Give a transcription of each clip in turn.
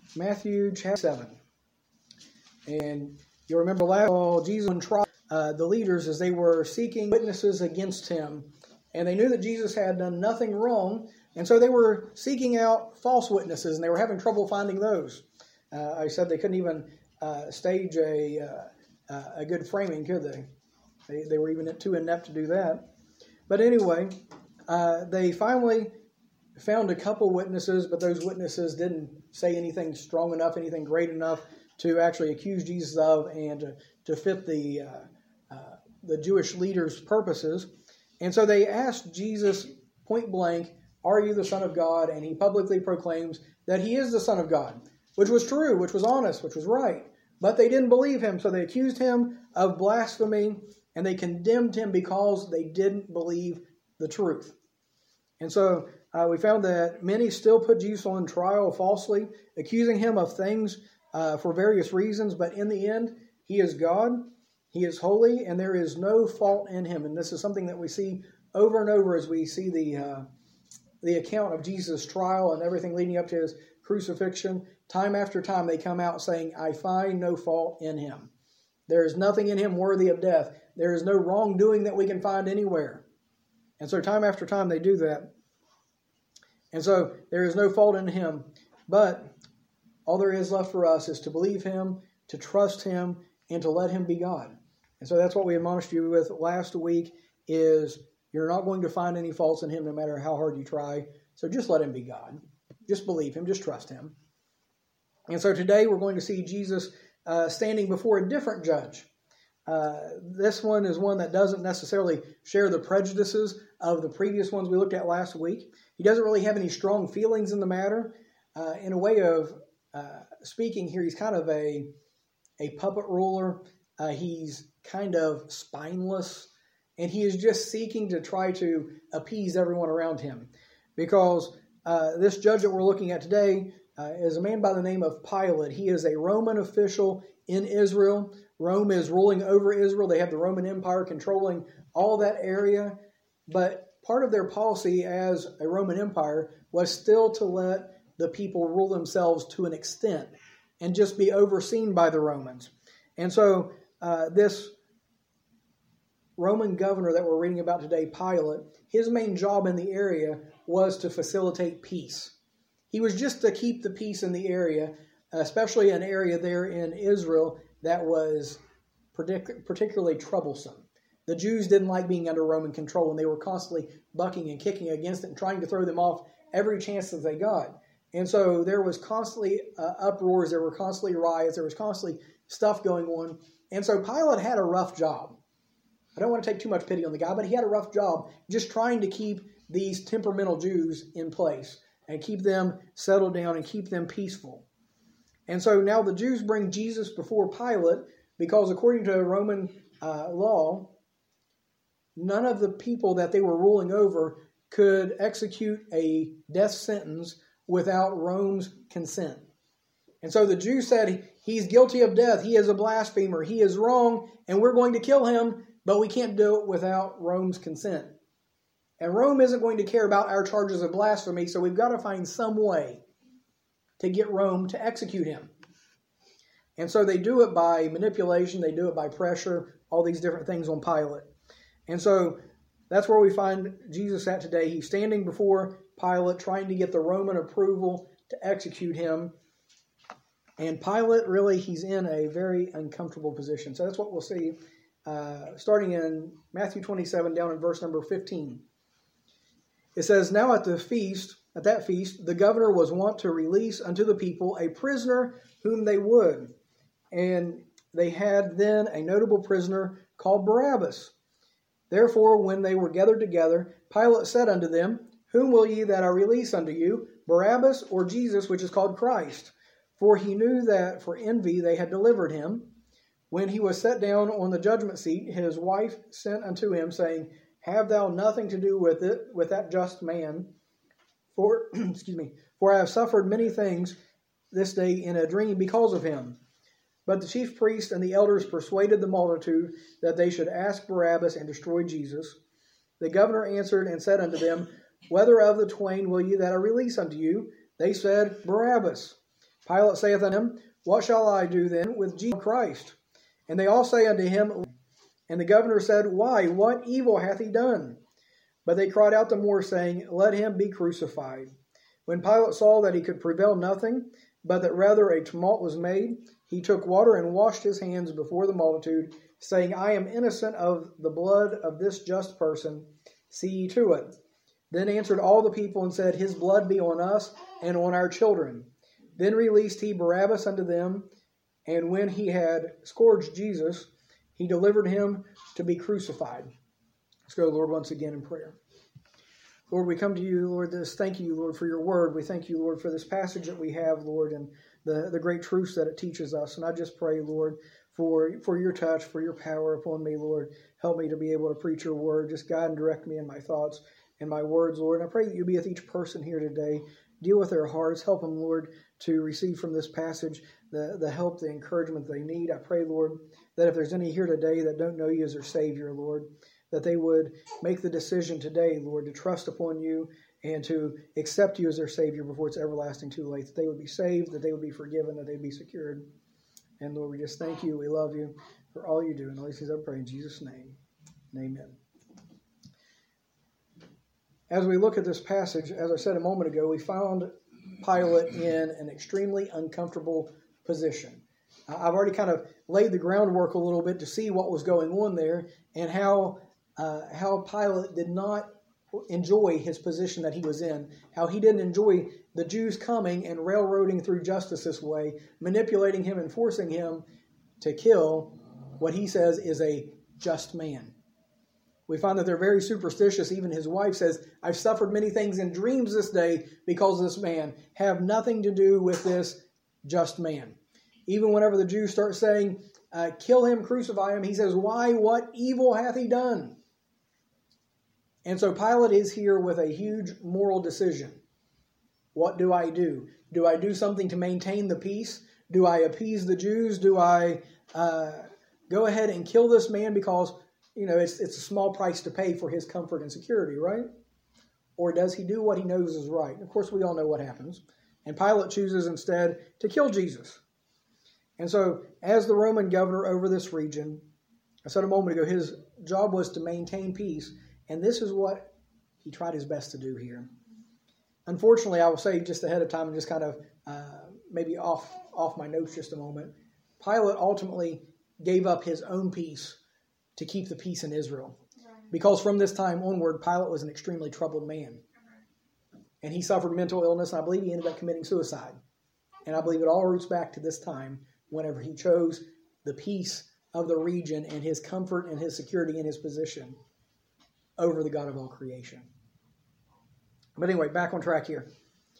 Matthew chapter 7. And you remember last Jesus tried the leaders as they were seeking witnesses against him. And they knew that Jesus had done nothing wrong. And so they were seeking out false witnesses, and they were having trouble finding those. I said they couldn't even stage a good framing, could they? They were even too inept to do that. But anyway, they finally found a couple witnesses, but those witnesses didn't say anything strong enough, anything great enough to actually accuse Jesus of and to fit the Jewish leaders' purposes. And so they asked Jesus point blank, "Are you the Son of God?" And he publicly proclaims that he is the Son of God, which was true, which was honest, which was right. But they didn't believe him, so they accused him of blasphemy, and they condemned him because they didn't believe the truth. And so we found that many still put Jesus on trial falsely, accusing him of things for various reasons. But in the end, he is God, he is holy, and there is no fault in him. And this is something that we see over and over as we see the account of Jesus' trial and everything leading up to his crucifixion. Time after time, they come out saying, "I find no fault in him. There is nothing in him worthy of death. There is no wrongdoing that we can find anywhere." And so time after time, they do that. And so there is no fault in him. But all there is left for us is to believe him, to trust him, and to let him be God. And so that's what we admonished you with last week, is you're not going to find any faults in him no matter how hard you try. So just let him be God. Just believe him. Just trust him. And so today we're going to see Jesus standing before a different judge. This one is one that doesn't necessarily share the prejudices of the previous ones we looked at last week. He doesn't really have any strong feelings in the matter. In a way of speaking here, he's kind of a puppet ruler. He's kind of spineless, and he is just seeking to try to appease everyone around him. Because this judge that we're looking at today is a man by the name of Pilate. He is a Roman official in Israel. Rome is ruling over Israel. They have the Roman Empire controlling all that area. But part of their policy as a Roman Empire was still to let the people rule themselves to an extent and just be overseen by the Romans. And so this Roman governor that we're reading about today, Pilate, his main job in the area was to facilitate peace. He was just to keep the peace in the area, especially an area there in Israel that was particularly troublesome. The Jews didn't like being under Roman control, and they were constantly bucking and kicking against it and trying to throw them off every chance that they got. And so there was constantly uproars, there were constantly riots, there was constantly stuff going on. And so Pilate had a rough job. I don't want to take too much pity on the guy, but he had a rough job just trying to keep these temperamental Jews in place and keep them settled down and keep them peaceful. And so now the Jews bring Jesus before Pilate because according to Roman law, none of the people that they were ruling over could execute a death sentence without Rome's consent. And so the Jews said, he's guilty of death, he is a blasphemer, he is wrong, and we're going to kill him, but we can't do it without Rome's consent. And Rome isn't going to care about our charges of blasphemy, so we've got to find some way to get Rome to execute him. And so they do it by manipulation, they do it by pressure, all these different things on Pilate. And so that's where we find Jesus at today. He's standing before Pilate, trying to get the Roman approval to execute him. And Pilate, really, he's in a very uncomfortable position. So that's what we'll see starting in Matthew 27, down in verse number 15. It says, "Now at that feast, the governor was wont to release unto the people a prisoner whom they would. And they had then a notable prisoner called Barabbas. Therefore, when they were gathered together, Pilate said unto them, Whom will ye that I release unto you, Barabbas or Jesus, which is called Christ? For he knew that for envy they had delivered him. When he was set down on the judgment seat, his wife sent unto him, saying, Have thou nothing to do with that just man? For I have suffered many things this day in a dream because of him. But the chief priests and the elders persuaded the multitude that they should ask Barabbas and destroy Jesus. The governor answered and said unto them, Whether of the twain will ye that I release unto you? They said, Barabbas. Pilate saith unto him, What shall I do then with Jesus Christ? And they all say unto him, and the governor said, Why, what evil hath he done? But they cried out the more, saying, Let him be crucified. When Pilate saw that he could prevail nothing, but that rather a tumult was made, he took water and washed his hands before the multitude, saying, I am innocent of the blood of this just person. See ye to it. Then answered all the people and said, His blood be on us and on our children. Then released he Barabbas unto them, and when he had scourged Jesus, he delivered him to be crucified. Let's go, Lord, once again in prayer. Lord, we come to you, Lord, thank you, Lord, for your word. We thank you, Lord, for this passage that we have, Lord, and the great truths that it teaches us. And I just pray, Lord, for your touch, for your power upon me, Lord. Help me to be able to preach your word. Just guide and direct me in my thoughts and my words, Lord. And I pray that you be with each person here today. Deal with their hearts. Help them, Lord, to receive from this passage the help, the encouragement they need. I pray, Lord, that if there's any here today that don't know you as their Savior, Lord, that they would make the decision today, Lord, to trust upon you and to accept you as their Savior before it's everlasting too late, that they would be saved, that they would be forgiven, that they'd be secured. And Lord, we just thank you. We love you for all you do. And all these things I pray in Jesus' name. Amen. As we look at this passage, as I said a moment ago, we found Pilate in an extremely uncomfortable position. I've already kind of laid the groundwork a little bit to see what was going on there and how Pilate did not enjoy his position that he was in, how he didn't enjoy the Jews coming and railroading through justice this way, manipulating him and forcing him to kill what he says is a just man. We find that they're very superstitious. Even his wife says, I've suffered many things in dreams this day because of this man. Have nothing to do with this just man. Even whenever the Jews start saying, kill him, crucify him, he says, why, what evil hath he done? And so Pilate is here with a huge moral decision. What do I do? Do I do something to maintain the peace? Do I appease the Jews? Do I go ahead and kill this man because, it's a small price to pay for his comfort and security, right? Or does he do what he knows is right? Of course, we all know what happens. And Pilate chooses instead to kill Jesus. And so, as the Roman governor over this region, I said a moment ago, his job was to maintain peace. And this is what he tried his best to do here. Unfortunately, I will say just ahead of time and just kind of maybe off my notes just a moment, Pilate ultimately gave up his own peace to keep the peace in Israel. Because from this time onward, Pilate was an extremely troubled man. And he suffered mental illness, and I believe he ended up committing suicide. And I believe it all roots back to this time whenever he chose the peace of the region and his comfort and his security in his position over the God of all creation. But anyway, back on track here.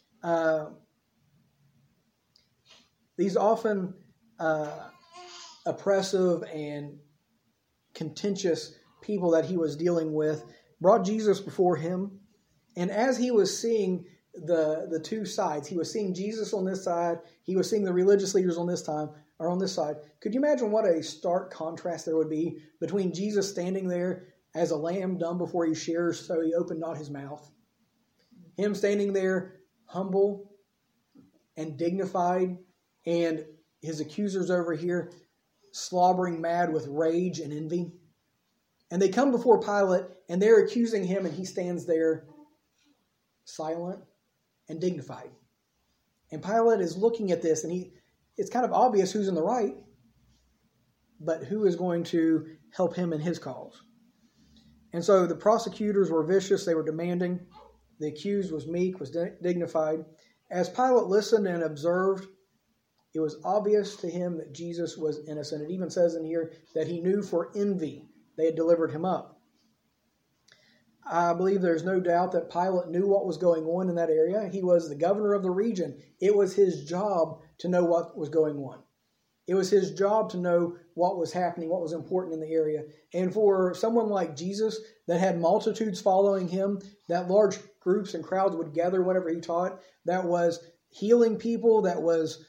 These often oppressive and contentious people that he was dealing with brought Jesus before him. And as he was seeing the two sides, he was seeing Jesus on this side, he was seeing the religious leaders on this side. Could you imagine what a stark contrast there would be between Jesus standing there as a lamb dumb before he shears, so he opened not his mouth. Him standing there humble and dignified, and his accusers over here slobbering mad with rage and envy. And they come before Pilate, and they're accusing him, and he stands there silent and dignified. And Pilate is looking at this, and it's kind of obvious who's in the right, but who is going to help him in his cause. And so the prosecutors were vicious, they were demanding. The accused was meek, was dignified. As Pilate listened and observed, it was obvious to him that Jesus was innocent. It even says in here that he knew for envy they had delivered him up. I believe there's no doubt that Pilate knew what was going on in that area. He was the governor of the region. It was his job to know what was going on. It was his job to know what was happening, what was important in the area. And for someone like Jesus that had multitudes following him, that large groups and crowds would gather whenever he taught, that was healing people, that was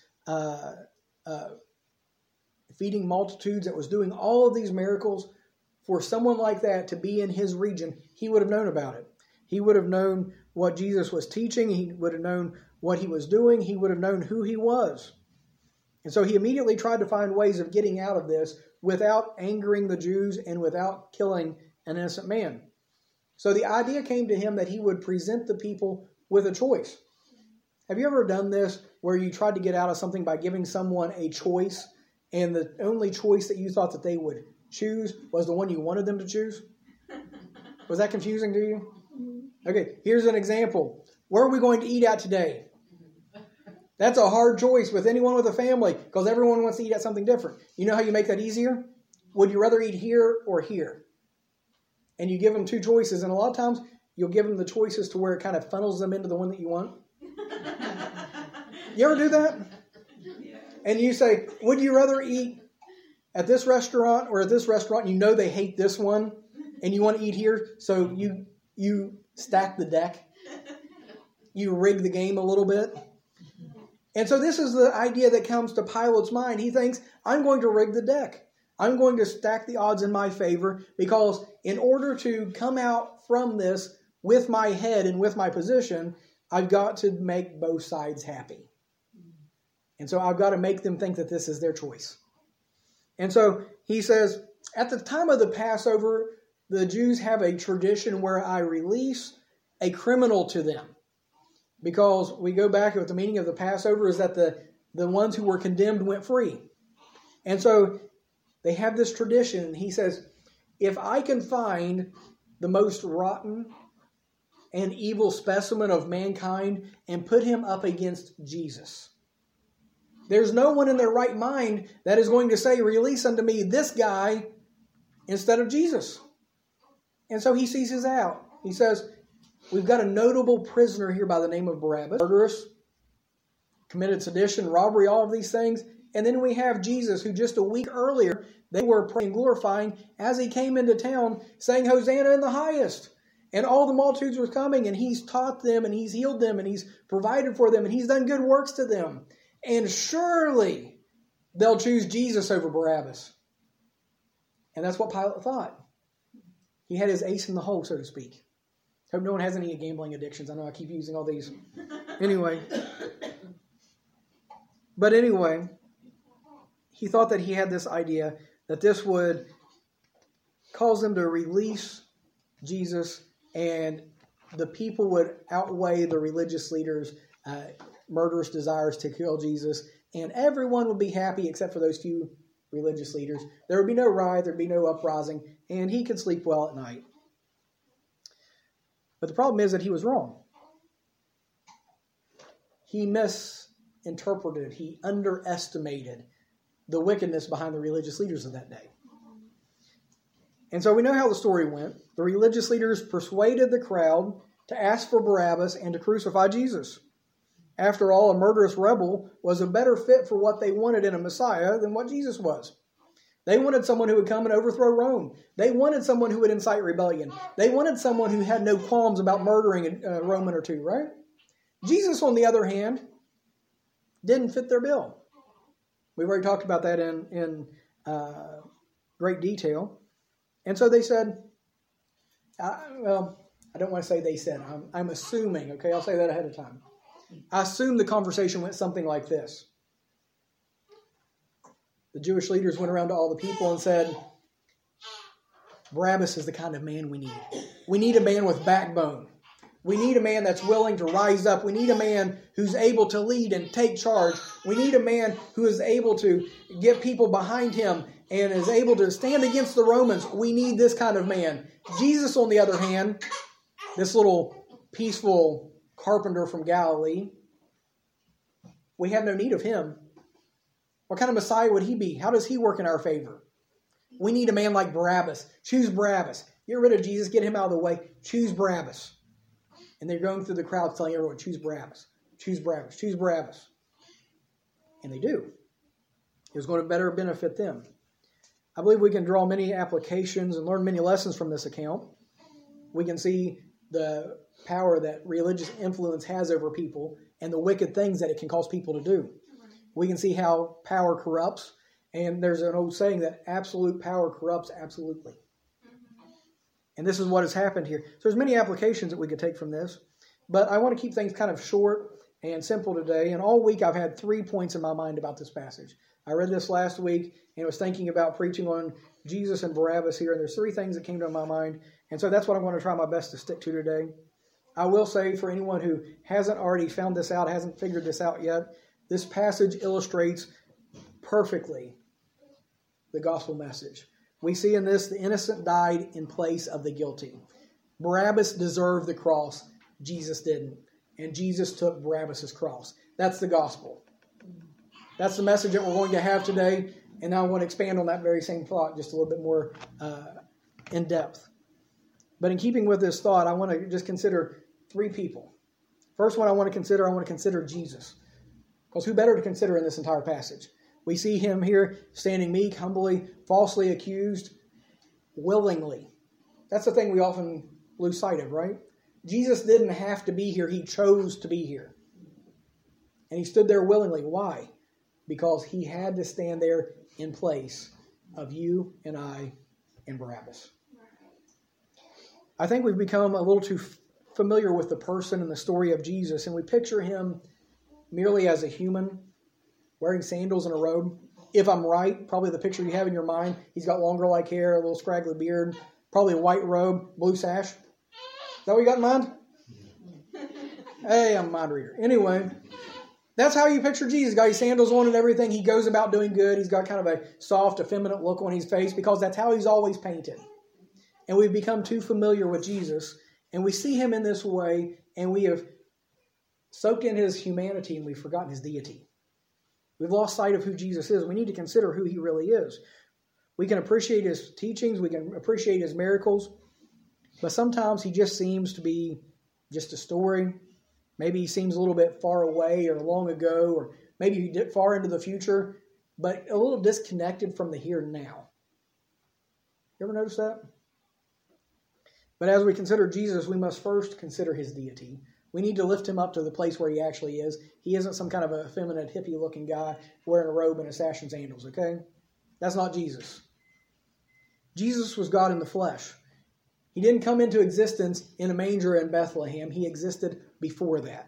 feeding multitudes, that was doing all of these miracles, for someone like that to be in his region, he would have known about it. He would have known what Jesus was teaching. He would have known what he was doing. He would have known who he was. And so he immediately tried to find ways of getting out of this without angering the Jews and without killing an innocent man. So the idea came to him that he would present the people with a choice. Have you ever done this where you tried to get out of something by giving someone a choice, and the only choice that you thought that they would choose was the one you wanted them to choose? Was that confusing to you? Okay, here's an example. Where are we going to eat at today? That's a hard choice with anyone with a family because everyone wants to eat at something different. You know how you make that easier? Would you rather eat here or here? And you give them two choices, and a lot of times you'll give them the choices to where it kind of funnels them into the one that you want. You ever do that? And you say, would you rather eat at this restaurant or at this restaurant? You know they hate this one, and you want to eat here, so you stack the deck. You rig the game a little bit. And so this is the idea that comes to Pilate's mind. He thinks, I'm going to rig the deck. I'm going to stack the odds in my favor because in order to come out from this with my head and with my position, I've got to make both sides happy. And so I've got to make them think that this is their choice. And so he says, at the time of the Passover, the Jews have a tradition where I release a criminal to them. Because we go back with the meaning of the Passover is that the ones who were condemned went free. And so they have this tradition. And he says, if I can find the most rotten and evil specimen of mankind and put him up against Jesus, there's no one in their right mind that is going to say, release unto me this guy instead of Jesus. And so he seizes out. He says, we've got a notable prisoner here by the name of Barabbas, murderous, committed sedition, robbery, all of these things. And then we have Jesus, who just a week earlier, they were praying and glorifying as he came into town, saying, Hosanna in the highest. And all the multitudes were coming, and he's taught them, and he's healed them, and he's provided for them, and he's done good works to them. And surely they'll choose Jesus over Barabbas. And that's what Pilate thought. He had his ace in the hole, so to speak. Hope no one has any gambling addictions. I know I keep using all these. Anyway. But anyway, he thought that he had this idea that this would cause them to release Jesus and the people would outweigh the religious leaders' murderous desires to kill Jesus, and everyone would be happy except for those few religious leaders. There would be no riot, there would be no uprising, and he could sleep well at night. But the problem is that he was wrong. He misinterpreted, he underestimated the wickedness behind the religious leaders of that day. And so we know how the story went. The religious leaders persuaded the crowd to ask for Barabbas and to crucify Jesus. After all, a murderous rebel was a better fit for what they wanted in a Messiah than what Jesus was. They wanted someone who would come and overthrow Rome. They wanted someone who would incite rebellion. They wanted someone who had no qualms about murdering a Roman or two, right? Jesus, on the other hand, didn't fit their bill. We've already talked about that in great detail. And so they said, I don't want to say they said. I'm assuming, okay? I'll say that ahead of time. I assume the conversation went something like this. The Jewish leaders went around to all the people and said, Barabbas is the kind of man we need. We need a man with backbone. We need a man that's willing to rise up. We need a man who's able to lead and take charge. We need a man who is able to get people behind him and is able to stand against the Romans. We need this kind of man. Jesus, on the other hand, this little peaceful carpenter from Galilee, we have no need of him. What kind of Messiah would he be? How does he work in our favor? We need a man like Barabbas. Choose Barabbas. Get rid of Jesus. Get him out of the way. Choose Barabbas. And they're going through the crowd telling everyone, choose Barabbas. Choose Barabbas. Choose Barabbas. And they do. It was going to better benefit them. I believe we can draw many applications and learn many lessons from this account. We can see the power that religious influence has over people and the wicked things that it can cause people to do. We can see how power corrupts, and there's an old saying that absolute power corrupts absolutely. And this is what has happened here. So there's many applications that we could take from this, but I want to keep things kind of short and simple today. And all week I've had 3 points in my mind about this passage. I read this last week and was thinking about preaching on Jesus and Barabbas here, and there's 3 things that came to my mind. And so that's what I'm going to try my best to stick to today. I will say, for anyone who hasn't already found this out, hasn't figured this out yet, this passage illustrates perfectly the gospel message. We see in this the innocent died in place of the guilty. Barabbas deserved the cross. Jesus didn't. And Jesus took Barabbas' cross. That's the gospel. That's the message that we're going to have today. And now I want to expand on that very same thought just a little bit more in depth. But in keeping with this thought, I want to just consider 3 people. First one I want to consider Jesus. Because who better to consider in this entire passage? We see him here standing meek, humbly, falsely accused, willingly. That's the thing we often lose sight of, right? Jesus didn't have to be here. He chose to be here. And he stood there willingly. Why? Because he had to stand there in place of you and I and Barabbas. I think we've become a little too familiar with the person and the story of Jesus, and we picture him merely as a human, wearing sandals and a robe. If I'm right, probably the picture you have in your mind, he's got longer like hair, a little scraggly beard, probably a white robe, blue sash. Is that what you got in mind? Hey, I'm a mind reader. Anyway, that's how you picture Jesus. He's got his sandals on and everything. He goes about doing good. He's got kind of a soft, effeminate look on his face because that's how he's always painted. And we've become too familiar with Jesus, and we see him in this way, and we have soaked in his humanity, and we've forgotten his deity. We've lost sight of who Jesus is. We need to consider who he really is. We can appreciate his teachings. We can appreciate his miracles. But sometimes he just seems to be just a story. Maybe he seems a little bit far away or long ago, or maybe far into the future, but a little disconnected from the here and now. You ever notice that? But as we consider Jesus, we must first consider his deity. We need to lift him up to the place where he actually is. He isn't some kind of a effeminate, hippie-looking guy wearing a robe and a sash and sandals, okay? That's not Jesus. Jesus was God in the flesh. He didn't come into existence in a manger in Bethlehem. He existed before that.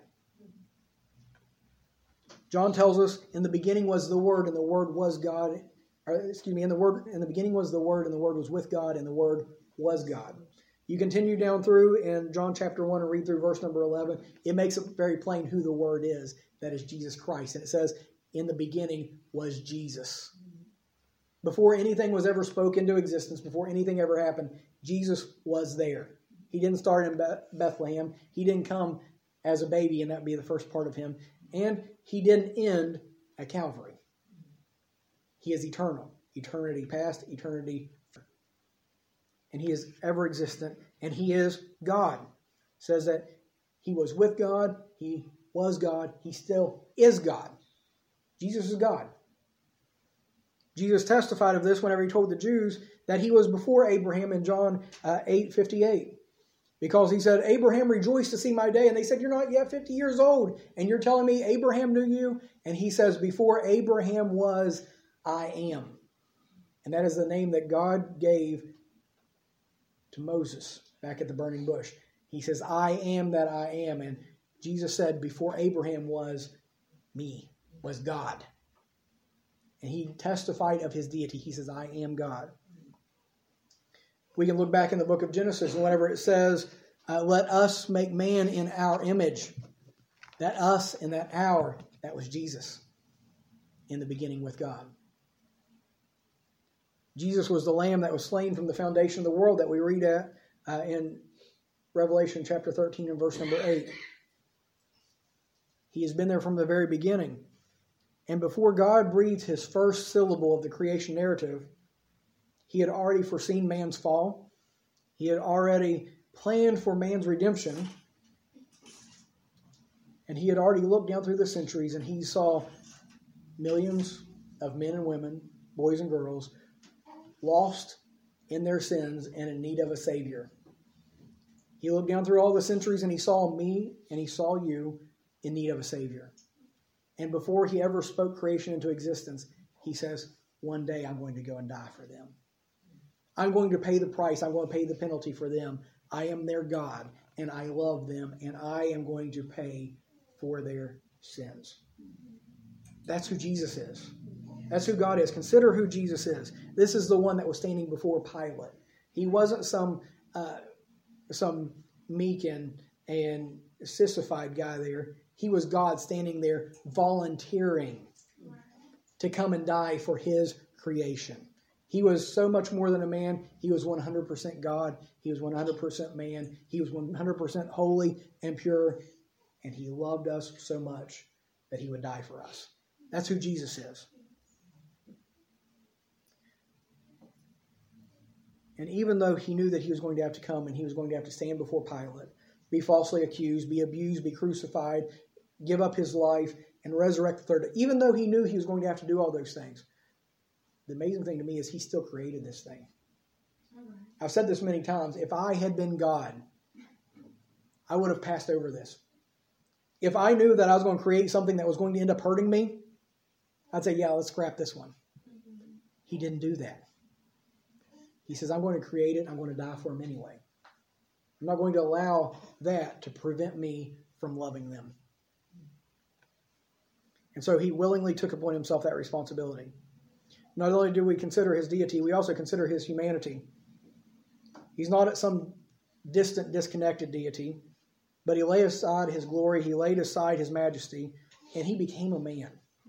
John tells us, in the beginning was the Word, and the Word was God. In the beginning was the Word, and the Word was with God, and the Word was God. You continue down through in John chapter 1 and read through verse number 11. It makes it very plain who the Word is. That is Jesus Christ. And it says, in the beginning was Jesus. Before anything was ever spoken into existence, before anything ever happened, Jesus was there. He didn't start in Bethlehem. He didn't come as a baby, and that would be the first part of him. And he didn't end at Calvary. He is eternal. Eternity past, eternity future. And he is ever existent, and he is God. It says that he was with God, he was God, he still is God. Jesus is God. Jesus testified of this whenever he told the Jews that he was before Abraham in John 8:58. Because he said, Abraham rejoiced to see my day. And they said, you're not yet 50 years old. And you're telling me Abraham knew you? And he says, before Abraham was, I am. And that is the name that God gave to Moses back at the burning bush. He says, I am that I am. And Jesus said, before Abraham was me, was God. And he testified of his deity. He says, I am God. We can look back in the book of Genesis, and whenever it says, let us make man in our image. That us and that our, that was Jesus in the beginning with God. Jesus was the lamb that was slain from the foundation of the world that we read at in Revelation chapter 13 and verse number 8. He has been there from the very beginning. And before God breathed his first syllable of the creation narrative, he had already foreseen man's fall. He had already planned for man's redemption. And he had already looked down through the centuries and he saw millions of men and women, boys and girls, lost in their sins and in need of a Savior. He looked down through all the centuries and he saw me and he saw you in need of a Savior. And before he ever spoke creation into existence, he says, one day I'm going to go and die for them. I'm going to pay the price. I'm going to pay the penalty for them. I am their God, and I love them, and I am going to pay for their sins. That's who Jesus is. That's who God is. Consider who Jesus is. This is the one that was standing before Pilate. He wasn't some meek and sissified guy there. He was God standing there volunteering to come and die for his creation. He was so much more than a man. He was 100% God. He was 100% man. He was 100% holy and pure. And he loved us so much that he would die for us. That's who Jesus is. And even though he knew that he was going to have to come and he was going to have to stand before Pilate, be falsely accused, be abused, be crucified, give up his life, and resurrect the third day, even though he knew he was going to have to do all those things, the amazing thing to me is he still created this thing. I've said this many times. If I had been God, I would have passed over this. If I knew that I was going to create something that was going to end up hurting me, I'd say, yeah, let's scrap this one. He didn't do that. He says, I'm going to create it. I'm going to die for him anyway. I'm not going to allow that to prevent me from loving them. And so he willingly took upon himself that responsibility. Not only do we consider his deity, we also consider his humanity. He's not some distant, disconnected deity, but he laid aside his glory, he laid aside his majesty, and he became a man.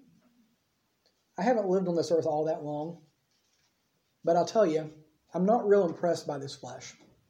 I haven't lived on this earth all that long, but I'll tell you, I'm not real impressed by this flesh.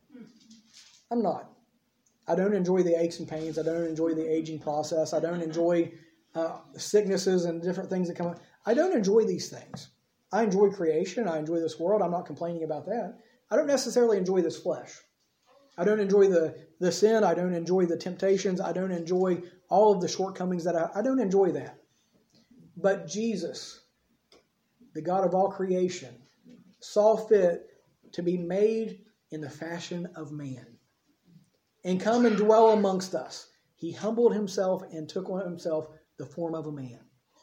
I'm not. I don't enjoy the aches and pains. I don't enjoy the aging process. I don't enjoy sicknesses and different things that come up. I don't enjoy these things. I enjoy creation. I enjoy this world. I'm not complaining about that. I don't necessarily enjoy this flesh. I don't enjoy the sin. I don't enjoy the temptations. I don't enjoy all of the shortcomings that I don't enjoy that. But Jesus, the God of all creation, saw fit to be made in the fashion of man and come and dwell amongst us. He humbled himself and took on himself the form of a man.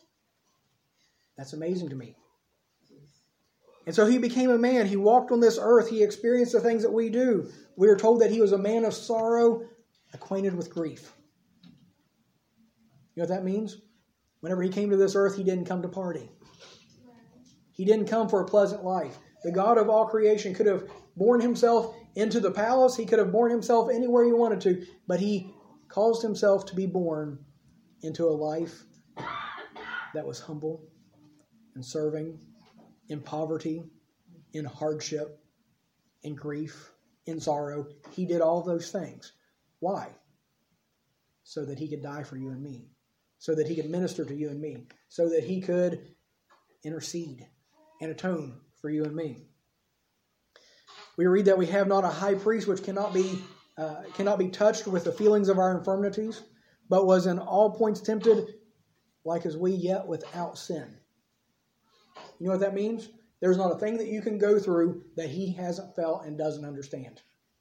That's amazing to me. And so he became a man. He walked on this earth. He experienced the things that we do. We are told that he was a man of sorrow, acquainted with grief. You know what that means? Whenever he came to this earth, he didn't come to party. He didn't come for a pleasant life. The God of all creation could have born himself into the palace. He could have born himself anywhere he wanted to. But he caused himself to be born into a life that was humble and serving, in poverty, in hardship, in grief, in sorrow. He did all those things. Why? So that he could die for you and me. So that he could minister to you and me. So that he could intercede and atone for you and me. We read that we have not a high priest which cannot be touched with the feelings of our infirmities, but was in all points tempted like as we, yet without sin. You know what that means? There's not a thing that you can go through that he hasn't felt and doesn't understand.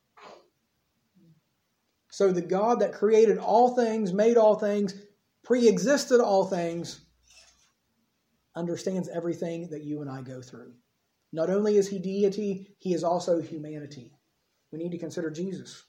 So the God that created all things, made all things, pre-existed all things, understands everything that you and I go through. Not only is he deity, he is also humanity. We need to consider Jesus.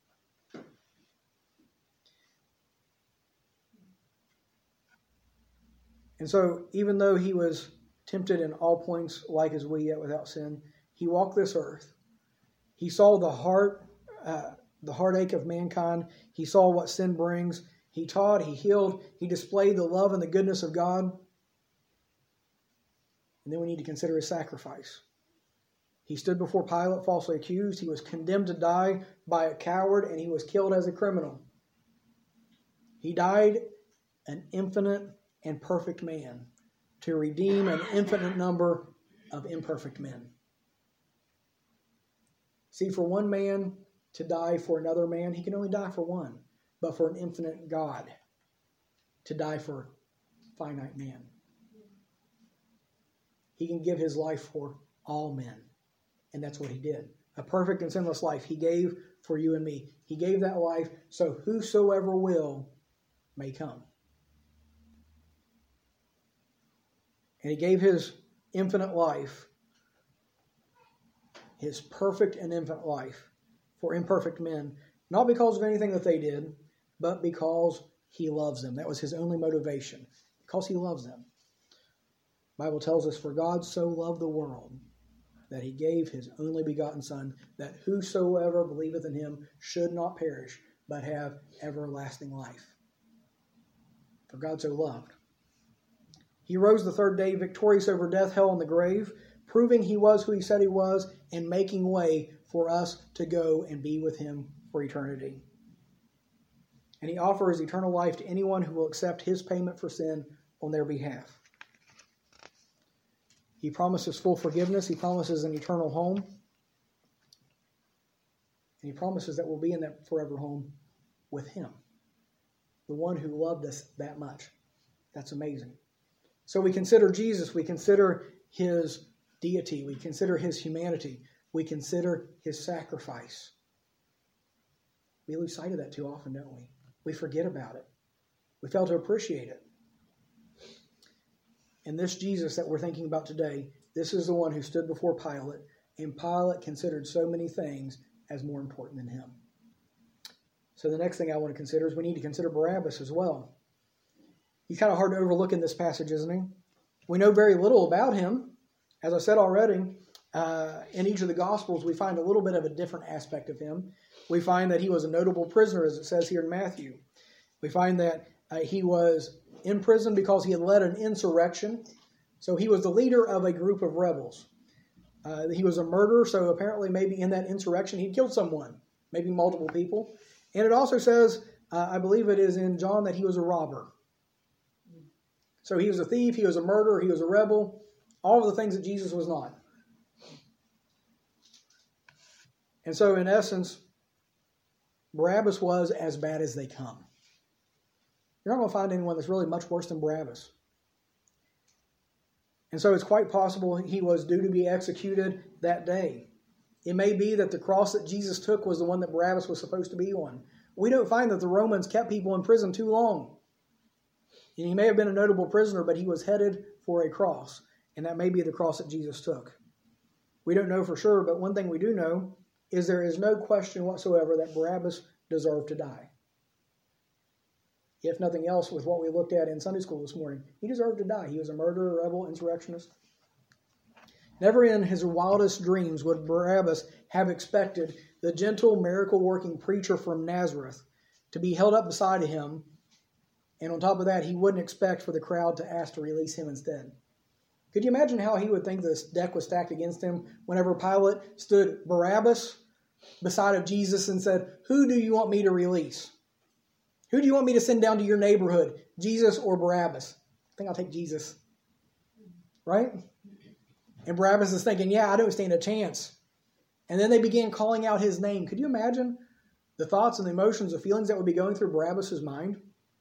And so, even though he was tempted in all points like as we, yet without sin, he walked this earth. He saw the heartache of mankind. He saw what sin brings. He taught, he healed, he displayed the love and the goodness of God. And then we need to consider his sacrifice. He stood before Pilate falsely accused. He was condemned to die by a coward, and he was killed as a criminal. He died an infinite and perfect man to redeem an infinite number of imperfect men. See, for one man to die for another man, he can only die for one. But for an infinite God to die for finite man, he can give his life for all men. And that's what he did. A perfect and sinless life he gave for you and me. He gave that life so whosoever will may come. And he gave his infinite life, his perfect and infinite life, for imperfect men, not because of anything that they did, but because he loves them. That was his only motivation, because he loves them. The Bible tells us, for God so loved the world that he gave his only begotten Son, that whosoever believeth in him should not perish, but have everlasting life. For God so loved. He rose the third day victorious over death, hell, and the grave, proving he was who he said he was, and making way for us to go and be with him for eternity. And he offers eternal life to anyone who will accept his payment for sin on their behalf. He promises full forgiveness. He promises an eternal home. And he promises that we'll be in that forever home with him, the one who loved us that much. That's amazing. So we consider Jesus. We consider his deity. We consider his humanity. We consider his sacrifice. We lose sight of that too often, don't we? We forget about it. We fail to appreciate it. And this Jesus that we're thinking about today, this is the one who stood before Pilate, and Pilate considered so many things as more important than him. So the next thing I want to consider is we need to consider Barabbas as well. He's kind of hard to overlook in this passage, isn't he? We know very little about him. As I said already, in each of the Gospels, we find a little bit of a different aspect of him. We find that he was a notable prisoner, as it says here in Matthew. We find that he was in prison because he had led an insurrection. So he was the leader of a group of rebels. He was a murderer, so apparently maybe in that insurrection he killed someone, maybe multiple people. And it also says, I believe it is in John, that he was a robber. So he was a thief, he was a murderer, he was a rebel, all of the things that Jesus was not. And so in essence, Barabbas was as bad as they come. You're not going to find anyone that's really much worse than Barabbas. And so it's quite possible he was due to be executed that day. It may be that the cross that Jesus took was the one that Barabbas was supposed to be on. We don't find that the Romans kept people in prison too long. And he may have been a notable prisoner, but he was headed for a cross. And that may be the cross that Jesus took. We don't know for sure, but one thing we do know is there is no question whatsoever that Barabbas deserved to die. If nothing else, with what we looked at in Sunday school this morning, he deserved to die. He was a murderer, rebel, insurrectionist. Never in his wildest dreams would Barabbas have expected the gentle, miracle-working preacher from Nazareth to be held up beside him, and on top of that, he wouldn't expect for the crowd to ask to release him instead. Could you imagine how he would think this deck was stacked against him whenever Pilate stood Barabbas beside of Jesus and said, "Who do you want me to release? Who do you want me to send down to your neighborhood, Jesus or Barabbas?" I think I'll take Jesus. Right? And Barabbas is thinking, yeah, I don't stand a chance. And then they began calling out his name. Could you imagine the thoughts and the emotions, the feelings that would be going through Barabbas' mind?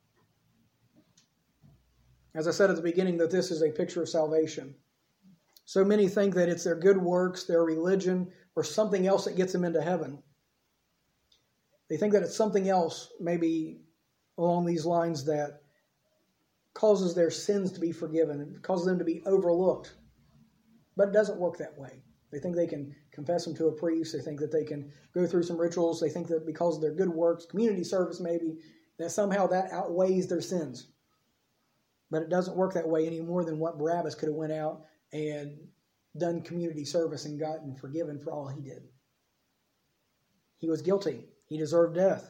As I said at the beginning, that this is a picture of salvation. So many think that it's their good works, their religion, or something else that gets them into heaven. They think that it's something else, maybe along these lines, that causes their sins to be forgiven and causes them to be overlooked. But it doesn't work that way. They think they can confess them to a priest. They think that they can go through some rituals. They think that because of their good works, community service maybe, that somehow that outweighs their sins. But it doesn't work that way any more than what Barabbas could have went out and done community service and gotten forgiven for all he did. He was guilty. He deserved death.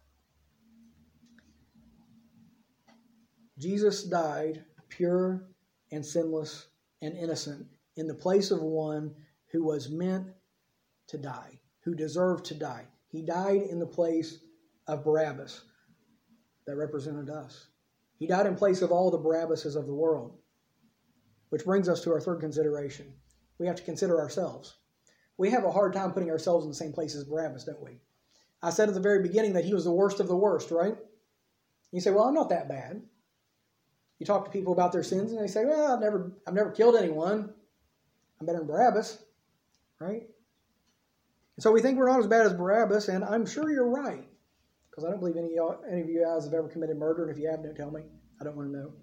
Jesus died pure and sinless and innocent in the place of one who was meant to die, who deserved to die. He died in the place of Barabbas that represented us. He died in place of all the Barabbases of the world. Which brings us to our third consideration. We have to consider ourselves. We have a hard time putting ourselves in the same place as Barabbas, don't we? I said at the very beginning that he was the worst of the worst, right? You say, well, I'm not that bad. You talk to people about their sins and they say, well, I've never killed anyone. I'm better than Barabbas, right? And so we think we're not as bad as Barabbas, and I'm sure you're right. Because I don't believe any of you guys have ever committed murder, and if you have, don't tell me. I don't want to know.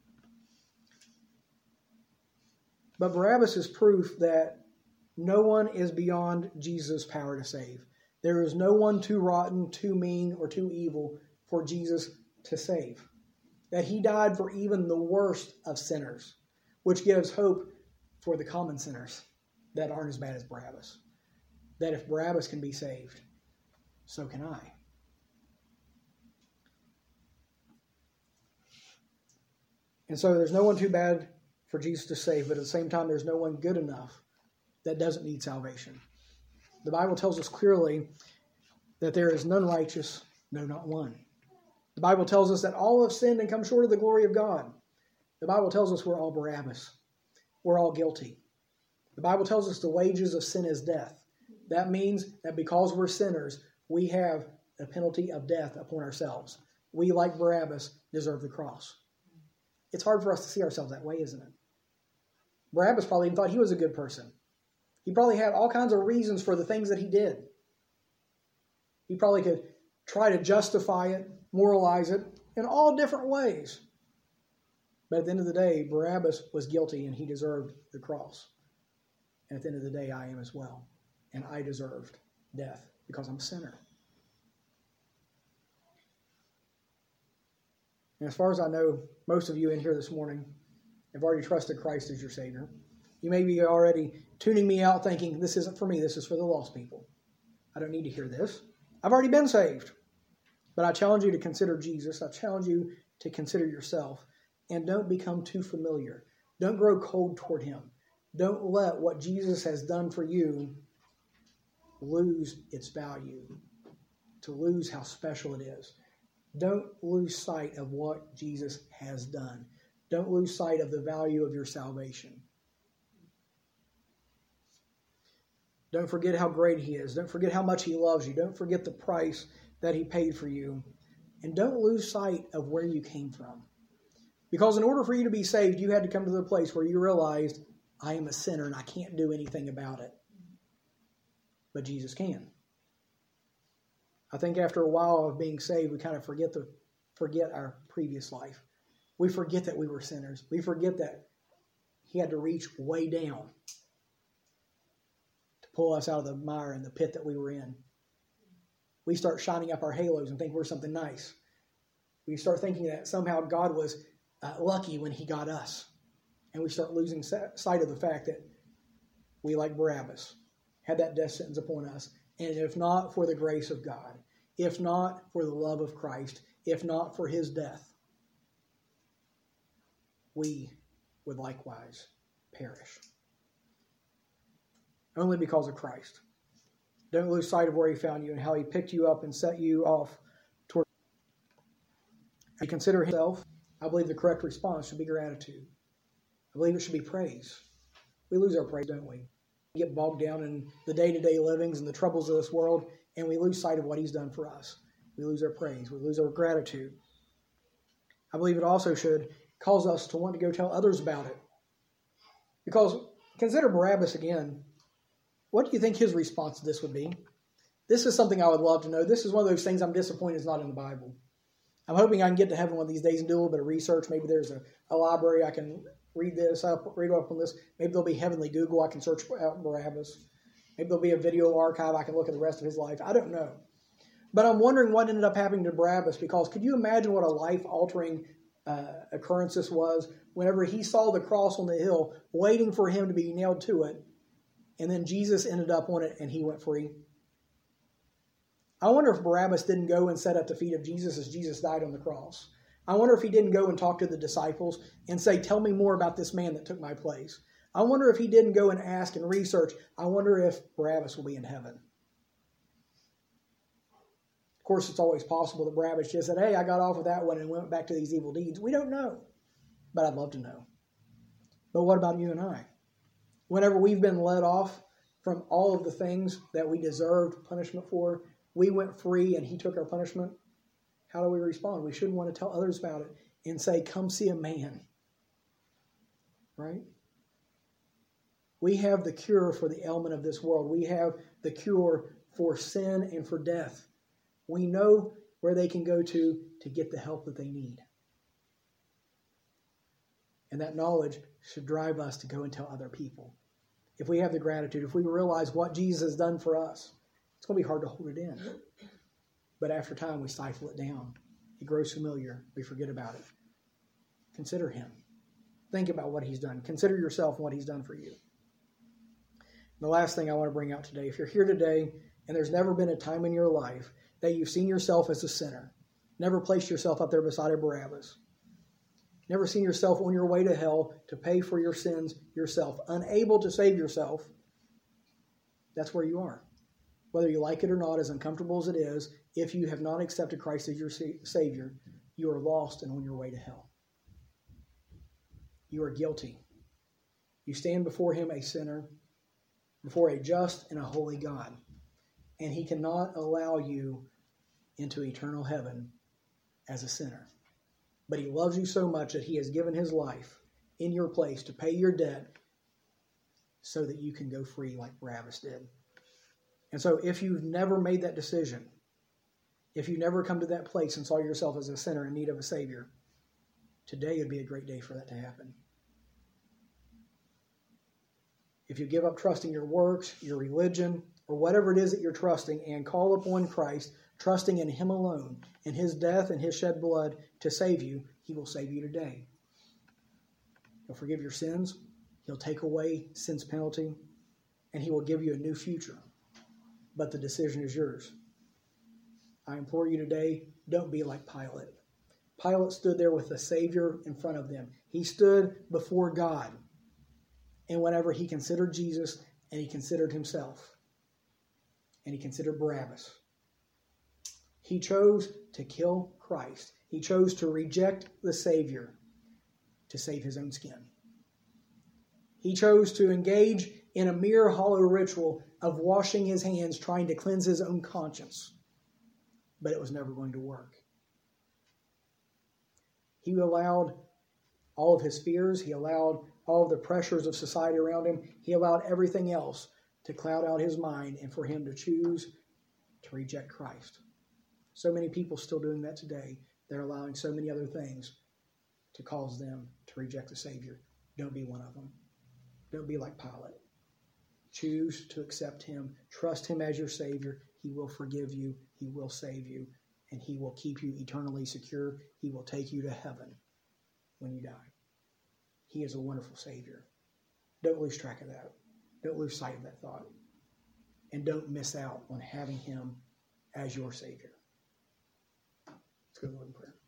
But Barabbas is proof that no one is beyond Jesus' power to save. There is no one too rotten, too mean, or too evil for Jesus to save. That he died for even the worst of sinners, which gives hope for the common sinners that aren't as bad as Barabbas. That if Barabbas can be saved, so can I. And so there's no one too bad for Jesus to save, but at the same time, there's no one good enough that doesn't need salvation. The Bible tells us clearly that there is none righteous, no, not one. The Bible tells us that all have sinned and come short of the glory of God. The Bible tells us we're all Barabbas. We're all guilty. The Bible tells us the wages of sin is death. That means that because we're sinners, we have a penalty of death upon ourselves. We, like Barabbas, deserve the cross. It's hard for us to see ourselves that way, isn't it? Barabbas probably even thought he was a good person. He probably had all kinds of reasons for the things that he did. He probably could try to justify it, moralize it in all different ways. But at the end of the day, Barabbas was guilty and he deserved the cross. And at the end of the day, I am as well. And I deserved death because I'm a sinner. And as far as I know, most of you in here this morning have already trusted Christ as your Savior. You may be already tuning me out thinking, this isn't for me, this is for the lost people. I don't need to hear this. I've already been saved. But I challenge you to consider Jesus. I challenge you to consider yourself. And don't become too familiar. Don't grow cold toward him. Don't let what Jesus has done for you lose its value, to lose how special it is. Don't lose sight of what Jesus has done. Don't lose sight of the value of your salvation. Don't forget how great he is. Don't forget how much he loves you. Don't forget the price that he paid for you. And don't lose sight of where you came from. Because in order for you to be saved, you had to come to the place where you realized, I am a sinner and I can't do anything about it. But Jesus can. I think after a while of being saved, we kind of forget our previous life. We forget that we were sinners. We forget that he had to reach way down to pull us out of the mire and the pit that we were in. We start shining up our halos and think we're something nice. We start thinking that somehow God was lucky when he got us. And we start losing sight of the fact that we, like Barabbas, had that death sentence upon us. And if not for the grace of God, if not for the love of Christ, if not for his death, we would likewise perish. Only because of Christ. Don't lose sight of where he found you and how he picked you up and set you off toward. If you consider himself, I believe the correct response should be gratitude. I believe it should be praise. We lose our praise, don't we? We get bogged down in the day-to-day livings and the troubles of this world, and we lose sight of what he's done for us. We lose our praise. We lose our gratitude. I believe it also should cause us to want to go tell others about it. Because consider Barabbas again. What do you think his response to this would be? This is something I would love to know. This is one of those things I'm disappointed is not in the Bible. I'm hoping I can get to heaven one of these days and do a little bit of research. Maybe there's a library I can read up on this. Maybe there'll be heavenly Google. I can search out Barabbas. Maybe there'll be a video archive. I can look at the rest of his life. I don't know. But I'm wondering what ended up happening to Barabbas, because could you imagine what a life-altering occurrence this was whenever he saw the cross on the hill waiting for him to be nailed to it, and then Jesus ended up on it and he went free? I wonder if Barabbas didn't go and sit at the feet of Jesus as Jesus died on the cross. I wonder if he didn't go and talk to the disciples and say, tell me more about this man that took my place. I wonder if he didn't go and ask and research. I wonder if Barabbas will be in heaven. Of course, it's always possible that Barabbas just said, hey, I got off with that one and went back to these evil deeds. We don't know, but I'd love to know. But what about you and I? Whenever we've been let off from all of the things that we deserved punishment for, we went free and he took our punishment. How do we respond? We shouldn't want to tell others about it and say, come see a man. Right? We have the cure for the ailment of this world. We have the cure for sin and for death. We know where they can go to get the help that they need. And that knowledge should drive us to go and tell other people. If we have the gratitude, if we realize what Jesus has done for us, it's going to be hard to hold it in. But after time, we stifle it down. It grows familiar. We forget about it. Consider him. Think about what he's done. Consider yourself and what he's done for you. And the last thing I want to bring out today, if you're here today and there's never been a time in your life that you've seen yourself as a sinner, never placed yourself up there beside a Barabbas, never seen yourself on your way to hell to pay for your sins yourself, unable to save yourself, that's where you are. Whether you like it or not, as uncomfortable as it is, if you have not accepted Christ as your Savior, you are lost and on your way to hell. You are guilty. You stand before him a sinner, before a just and a holy God, and he cannot allow you into eternal heaven as a sinner. But he loves you so much that he has given his life in your place to pay your debt so that you can go free like Barabbas did. And so if you've never made that decision, if you never come to that place and saw yourself as a sinner in need of a Savior, today would be a great day for that to happen. If you give up trusting your works, your religion, or whatever it is that you're trusting, and call upon Christ, trusting in him alone, in his death and his shed blood to save you, he will save you today. He'll forgive your sins. He'll take away sin's penalty, and he will give you a new future. But the decision is yours. I implore you today, don't be like Pilate. Pilate stood there with the Savior in front of them. He stood before God. And whenever he considered Jesus, and he considered himself, and he considered Barabbas, he chose to kill Christ. He chose to reject the Savior to save his own skin. He chose to engage in a mere hollow ritual of washing his hands, trying to cleanse his own conscience. But it was never going to work. He allowed all of his fears. He allowed all of the pressures of society around him. He allowed everything else to cloud out his mind and for him to choose to reject Christ. So many people still doing that today. They're allowing so many other things to cause them to reject the Savior. Don't be one of them. Don't be like Pilate. Choose to accept him. Trust him as your Savior. He will forgive you. He will save you. And he will keep you eternally secure. He will take you to heaven when you die. He is a wonderful Savior. Don't lose track of that. Don't lose sight of that thought. And don't miss out on having him as your Savior. Let's go to the Lord in prayer.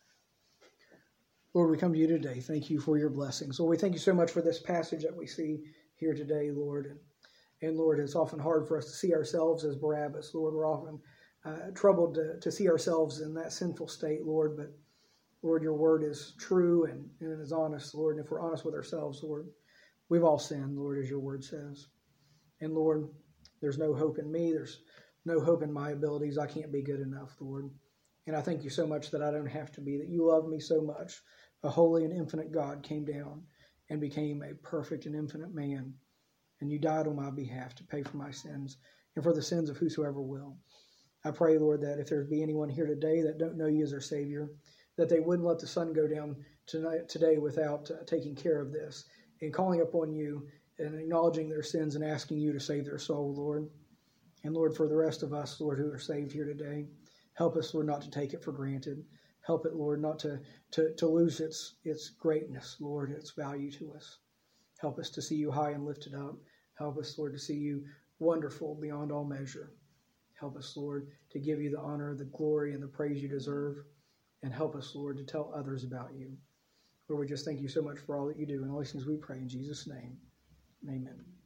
Lord, we come to you today. Thank you for your blessings. Lord, we thank you so much for this passage that we see here today, Lord. And Lord, it's often hard for us to see ourselves as Barabbas. Lord, we're often troubled to see ourselves in that sinful state, Lord. But Lord, your word is true and it is honest, Lord. And if we're honest with ourselves, Lord, we've all sinned, Lord, as your word says. And Lord, there's no hope in me. There's no hope in my abilities. I can't be good enough, Lord. And I thank you so much that I don't have to be, that you love me so much. A holy and infinite God came down and became a perfect and infinite man. And you died on my behalf to pay for my sins and for the sins of whosoever will. I pray, Lord, that if there be anyone here today that don't know you as their Savior, that they wouldn't let the sun go down today without taking care of this and calling upon you and acknowledging their sins and asking you to save their soul, Lord. And Lord, for the rest of us, Lord, who are saved here today, help us, Lord, not to take it for granted. Help it, Lord, not to lose its greatness, Lord, its value to us. Help us to see you high and lifted up. Help us, Lord, to see you wonderful beyond all measure. Help us, Lord, to give you the honor, the glory, and the praise you deserve. And help us, Lord, to tell others about you. Lord, we just thank you so much for all that you do. And all these things we pray in Jesus' name. Amen.